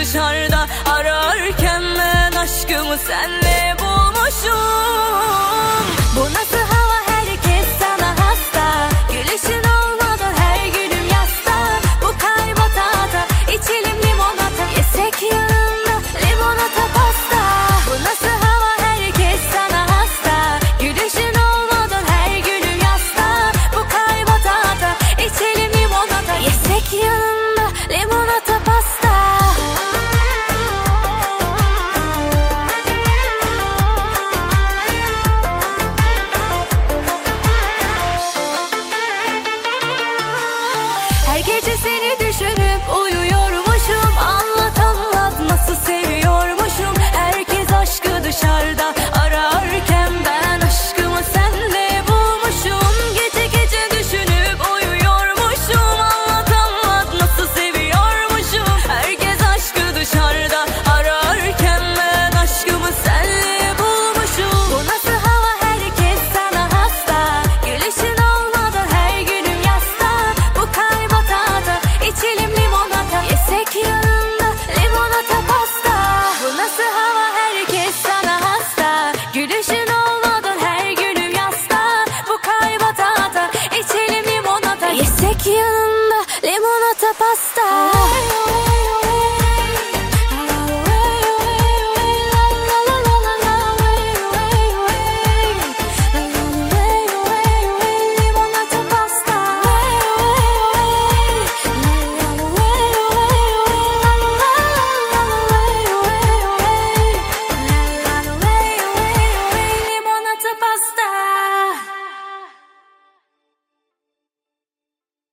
dışarıda ararken ben aşkımı senle bulmuşum. Bu nasıl hava, herkes sana hasta, gülüşün olmadan her günüm yasta. Bu kalp atata, içelim limonata, yesek yanında limonata pasta. Bu nasıl hava, herkes sana hasta, gülüşün olmadan her günüm yasta. Bu kalp atata, içelim limonata, yesek yanında limonata pasta. Her gece seni düşünüp uyuyormuşum. Anlat anlat nasıl seviyormuşum. Herkes aşkı dışarıda ararken ben aşkımı senle bulmuşum. Gece gece düşünüp uyuyormuşum. Anlat anlat nasıl seviyormuşum. Herkes aşkı dışarıda ararken ben aşkımı senle bulmuşum. Bu nasıl hava, herkes sana hasta, gülüşün olmadan her günüm yasta. Bu kalp atata, içelim limonata, yesek yanında limonata pasta. Bu nasıl hava, herkes sana hasta, gülüşün olmadan her günüm yasta. Bu kalp atata, içelim limonata, yesek yanında limonata pasta.